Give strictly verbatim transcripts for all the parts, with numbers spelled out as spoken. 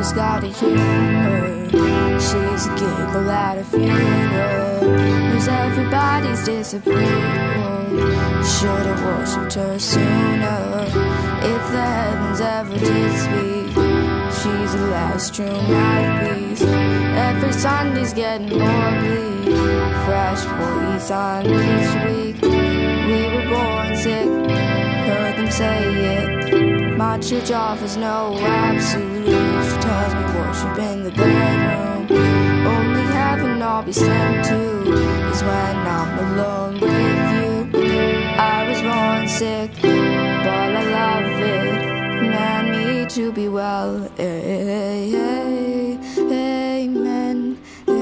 always gotta humor. She's a giggle at a funeral, knows everybody's disapproval. Should've worshipped her sooner. If the heavens ever did speak, she's the last true mouthpiece. Every Sunday's getting more bleak. Fresh police on each week. We were born sick, heard them say it. My church offers no absolute. She tells me worship in the bedroom. Only heaven I'll be sent to is when I'm alone with you. I was born sick, but I love it. Command me to be well. Amen, amen,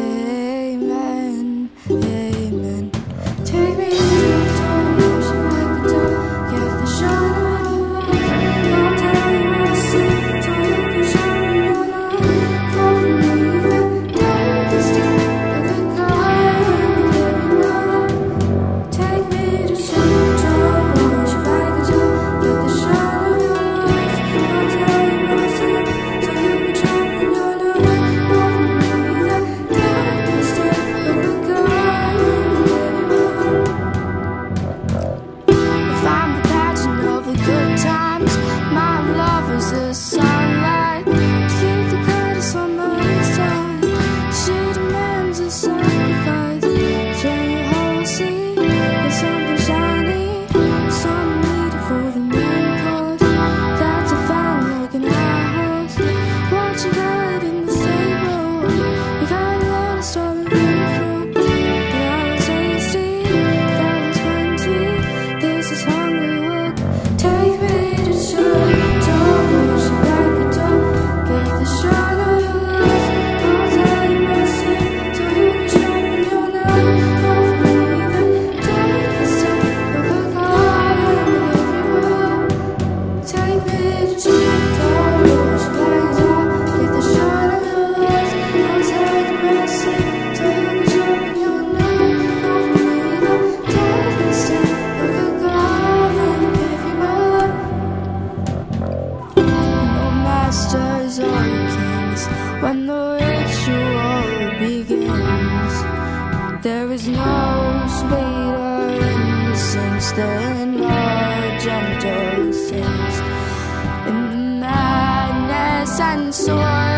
amen, amen. Take me to the top, worship like the top. Get the shine of your light. I'll tell you my sin, so you can shine your light. Fall for me, then take the step, let the God give you my love. Take me to the top, worship like the top. Get the shine of your light. I'll tell you my sin, so you can shine your light. Fall for me, then take the step, let the God give you my love. If I'm the pageant of the good times, my love is the sunlight. To keep the goddess on my side, she demands a sacrifice. Share your whole sea, there's something shiny, something needed for the main course. That's a fine looking house. What you got in the stable? You got a lot of stolen food. They are tasty, that is plenty. This is hungry work. Take me to church, don't worship like the dog. Get the shine of your life. I'll tell you my sin, so you can sharpen your knife. Fall for me, then take the step. Look at God and give you up. Take me to church, don't worship like the dog. Get the shine of your life. I'll tell you my sin, so you can sharpen your knife. Fall for me, then take the step. Look at God and give you my love. No masters or kings when the ritual begins. There is no sweeter innocence than our gentle sins. In the madness and sword